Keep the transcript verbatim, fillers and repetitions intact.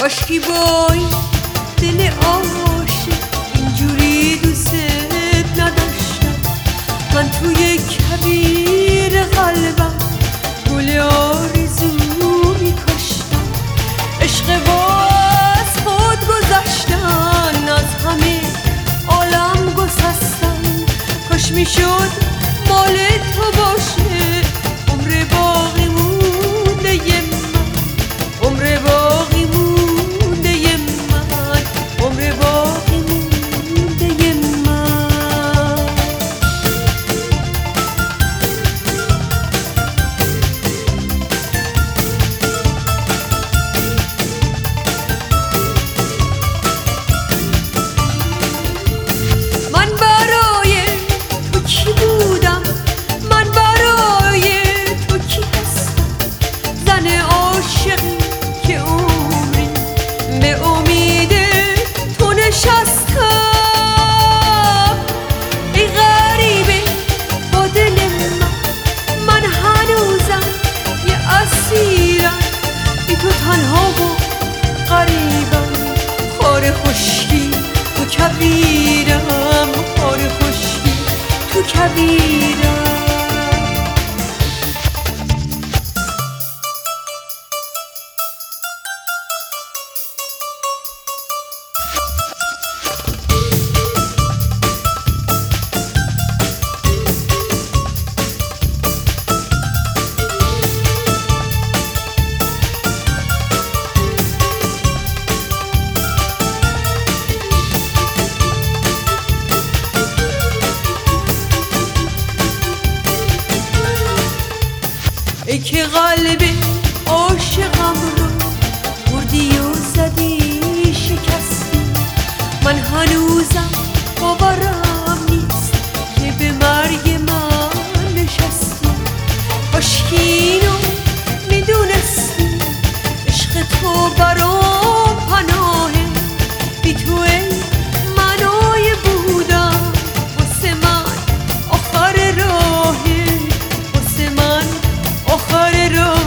کاشکی بای دل عاشق اینجوری دوست نداشتم. من توی کبیر قلبم گل آرزو میکاشتم. عشق باز خود گذشتن از همه عالم گسستن. کاش میشد مال تو باشه عمر باقی مونده من، عمر باقی مونده من، عمر باقی مونده من. من برای تو کی بودم، من برای تو کی هستم؟ زن عاشقی که عمری به امید تو نشستم. ای غریبه با دل من، من هنوزم یه اسیرم بی تو تنها و غریبم. خار خشکی تو کبیرم، خار خشکی تو کبیرم. ای که قلب عاشقم رو بردی و زدی شکستی. من هنوزم باورم نیست که به مرگ من نشستی. کاشکی اینو میدونستی عشق تو برام پناهه. بی تو ای منای بودم واسه من آخر راهه، واسه من آخر راه.